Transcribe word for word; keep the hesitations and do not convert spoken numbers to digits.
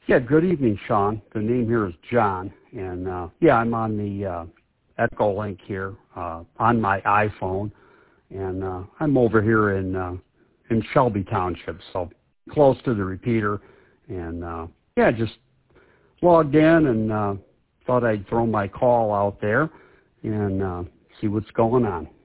Yeah, good evening, Sean. The name here is John, and uh, yeah, I'm on the uh, Echolink here uh, on my iPhone, and uh, I'm over here in uh, in Shelby Township, so close to the repeater, and uh, yeah, just logged in and uh, thought I'd throw my call out there and uh, see what's going on.